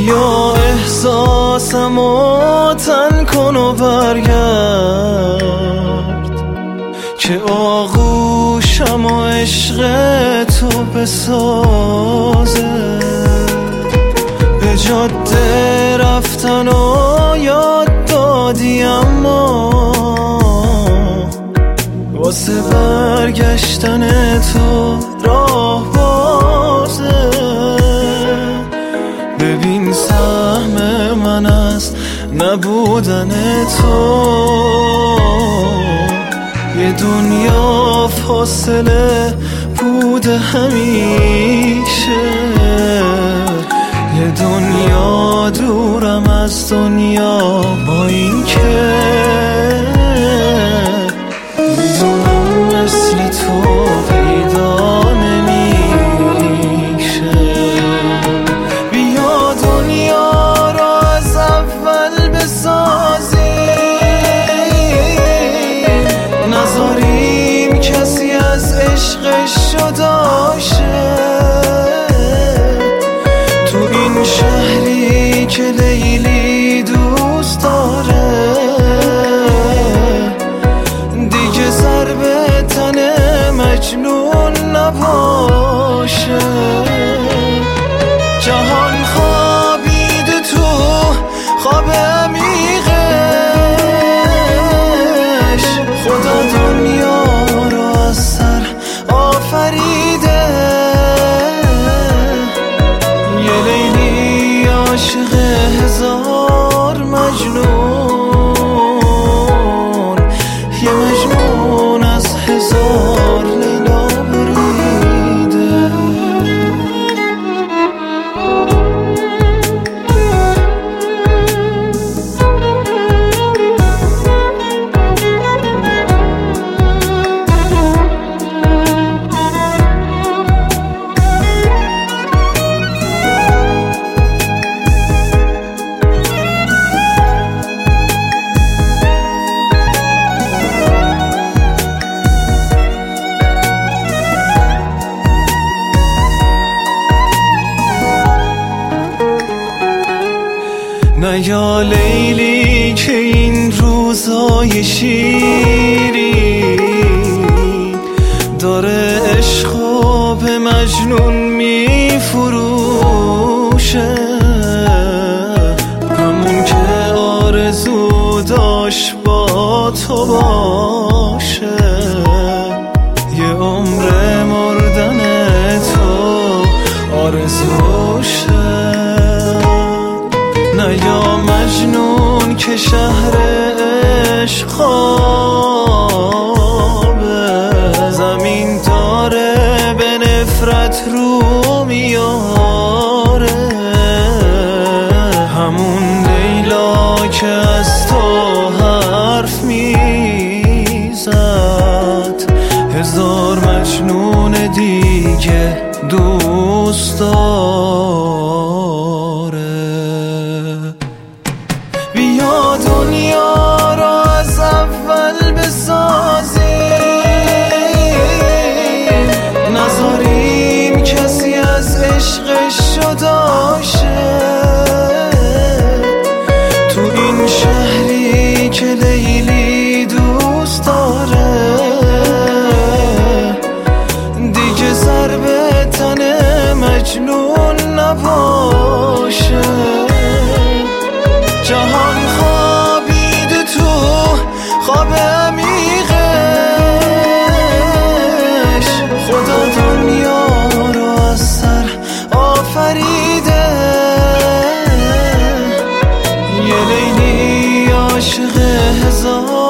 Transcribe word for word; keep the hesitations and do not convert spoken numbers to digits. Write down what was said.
بیا احساسمو تن کن و برگرد که آغوشم و عشق تو بسازه. به جاده رفتن و یاد دادی اما واسه برگشتن تو راه بازه. ببین سهم من از نبودن تو، یه دنیا فاصله بوده همیشه، یه دنیا دورم از دنیا با این که میدونم مثل تو پیدا نمیشه. بیا دنیا را از اول بسازی، نذاریم کسی از عشقش جدا شه. تو این شهری که لیلی دوست داره دیگه ضرب تن مجنون نباشه. جهان خوابیده تو خواب عمیقش، خدا دنیا رو از سر آفریده. یه لیلی عاشق هزار مجنون، یه مجنون از هزار لیلا بریده. نه یا لیلی که این روزای شیری داره عشقو به مجنون میفروشه، همون که آرزو داشت با تو باشه. یه عمر مردن تو آرزوشه. نه یا مجنون که شهر عشق خوابه، زمین داره به نفرت رو میاره. همون لیلا که از تو حرف میزد هزار مجنون دیگه دوست داره. بیا دنیا را از اول بسازی، نذاریم کسی از عشقش جدا شه. تو این شهری که لیلی دوست داره دیگه ضرب تن مجنون نباشه. جهان خوابیده تو خواب عمیقش، خدا دنیا رو از سر آفریده. یه لیلی عاشق هزار